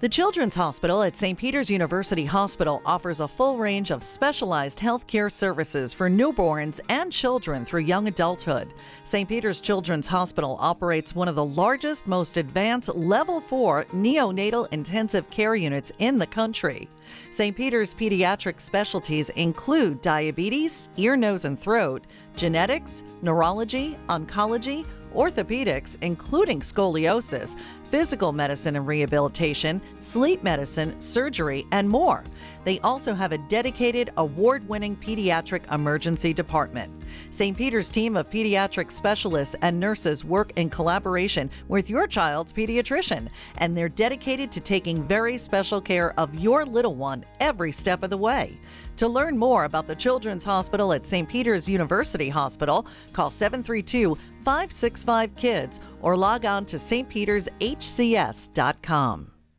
The Children's Hospital at St. Peter's University Hospital offers a full range of specialized health care services for newborns and children through young adulthood. St. Peter's Children's Hospital operates one of the largest, most advanced Level 4 neonatal intensive care units in the country. St. Peter's pediatric specialties include diabetes, ear, nose, and throat, genetics, neurology, oncology, orthopedics, including scoliosis, physical medicine and rehabilitation, sleep medicine, surgery, and more. They also have a dedicated, award-winning pediatric emergency department. St. Peter's team of pediatric specialists and nurses work in collaboration with your child's pediatrician, and they're dedicated to taking very special care of your little one every step of the way. To learn more about the Children's Hospital at St. Peter's University Hospital, call 732-565-KIDS or log on to stpetershcs.com.